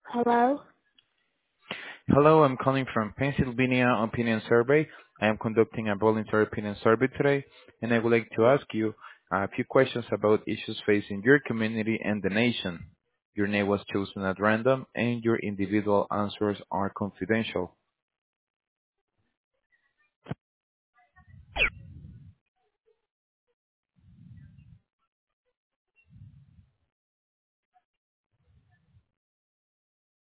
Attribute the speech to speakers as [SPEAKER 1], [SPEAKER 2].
[SPEAKER 1] Hello?
[SPEAKER 2] Hello, I'm calling from Pennsylvania Opinion Survey. I am conducting a voluntary opinion survey today, and I would like to ask you a few questions about issues facing your community and the nation. Your name was chosen at random, and your individual answers are confidential.